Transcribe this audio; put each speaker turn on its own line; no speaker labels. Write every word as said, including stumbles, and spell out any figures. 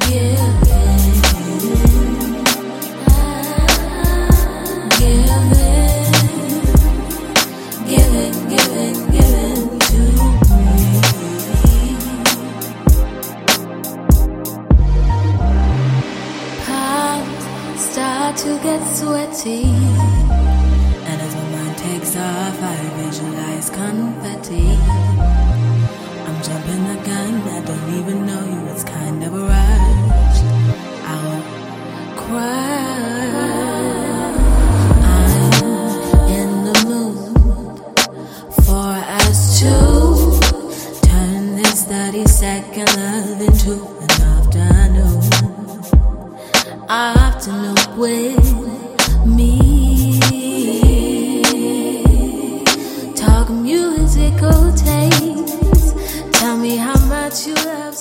To get sweaty, and as my mind takes off, I visualize confetti. I'm jumping the gun, I don't even know you, it's kind of a rush. I'll cry. I'm in the mood for us to turn this thirty second love into an afternoon. Afternoon with me. Talk musical taste. Tell me how much you love